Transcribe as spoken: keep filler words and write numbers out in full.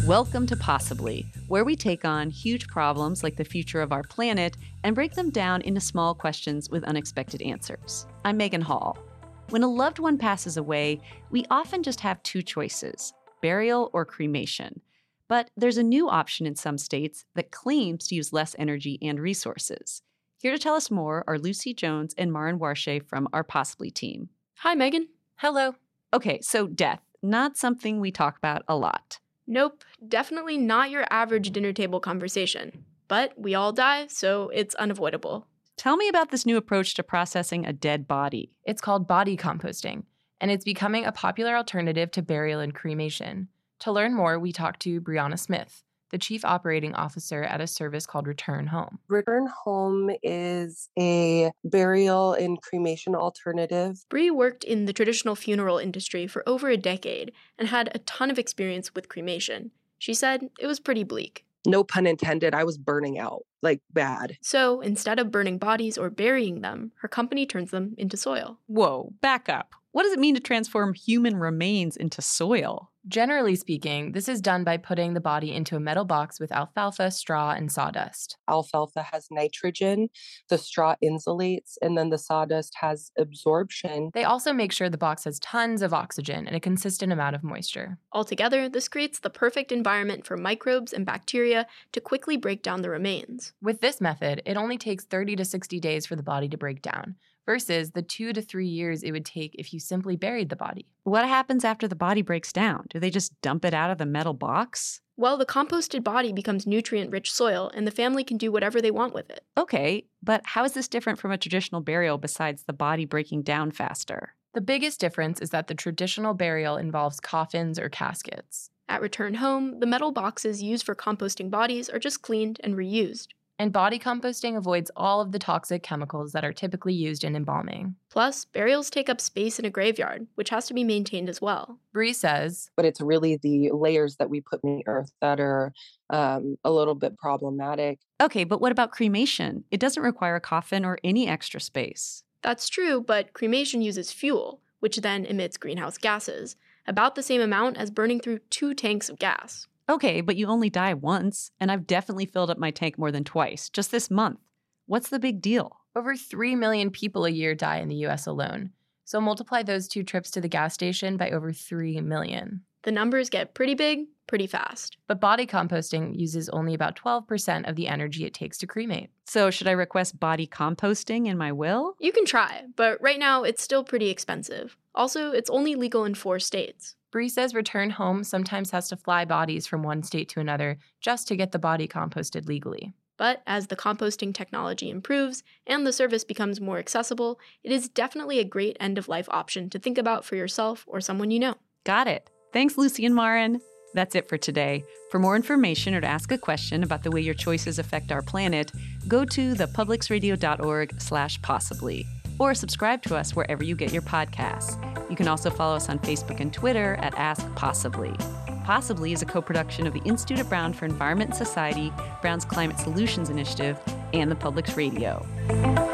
Welcome to Possibly, where we take on huge problems like the future of our planet and break them down into small questions with unexpected answers. I'm Megan Hall. When a loved one passes away, we often just have two choices, burial or cremation. But there's a new option in some states that claims to use less energy and resources. Here to tell us more are Lucy Jones and Maren Warshay from our Possibly team. Hi, Megan. Hello. Okay, so death, not something we talk about a lot. Nope, definitely not your average dinner table conversation. But we all die, so it's unavoidable. Tell me about this new approach to processing a dead body. It's called body composting, and it's becoming a popular alternative to burial and cremation. To learn more, we talked to Brianna Smith, the chief operating officer at a service called Return Home. Return Home is a burial and cremation alternative. Bree worked in the traditional funeral industry for over a decade and had a ton of experience with cremation. She said it was pretty bleak. No pun intended, I was burning out, like bad. So instead of burning bodies or burying them, her company turns them into soil. Whoa, back up. What does it mean to transform human remains into soil? Generally speaking, this is done by putting the body into a metal box with alfalfa, straw, and sawdust. Alfalfa has nitrogen, the straw insulates, and then the sawdust has absorption. They also make sure the box has tons of oxygen and a consistent amount of moisture. Altogether, this creates the perfect environment for microbes and bacteria to quickly break down the remains. With this method, it only takes thirty to sixty days for the body to break down, versus the two to three years it would take if you simply buried the body. What happens after the body breaks down? Do they just dump it out of the metal box? Well, the composted body becomes nutrient-rich soil, and the family can do whatever they want with it. Okay, but how is this different from a traditional burial besides the body breaking down faster? The biggest difference is that the traditional burial involves coffins or caskets. At Return Home, the metal boxes used for composting bodies are just cleaned and reused. And body composting avoids all of the toxic chemicals that are typically used in embalming. Plus, burials take up space in a graveyard, which has to be maintained as well. Bree says, But it's really the layers that we put in the earth that are um, a little bit problematic. Okay, but what about cremation? It doesn't require a coffin or any extra space. That's true, but cremation uses fuel, which then emits greenhouse gases, about the same amount as burning through two tanks of gas. Okay, but you only die once, and I've definitely filled up my tank more than twice, just this month. What's the big deal? Over three million people a year die in the U S alone. So multiply those two trips to the gas station by over three million. The numbers get pretty big, pretty fast. But body composting uses only about twelve percent of the energy it takes to cremate. So should I request body composting in my will? You can try, but right now it's still pretty expensive. Also, it's only legal in four states. Bree says Return Home sometimes has to fly bodies from one state to another just to get the body composted legally. But as the composting technology improves and the service becomes more accessible, it is definitely a great end-of-life option to think about for yourself or someone you know. Got it. Thanks, Lucy and Maren. That's it for today. For more information or to ask a question about the way your choices affect our planet, go to thepublicsradio.org slash possibly. Or subscribe to us wherever you get your podcasts. You can also follow us on Facebook and Twitter at Ask Possibly. Possibly is a co-production of the Institute at Brown for Environment and Society, Brown's Climate Solutions Initiative, and the Public's Radio.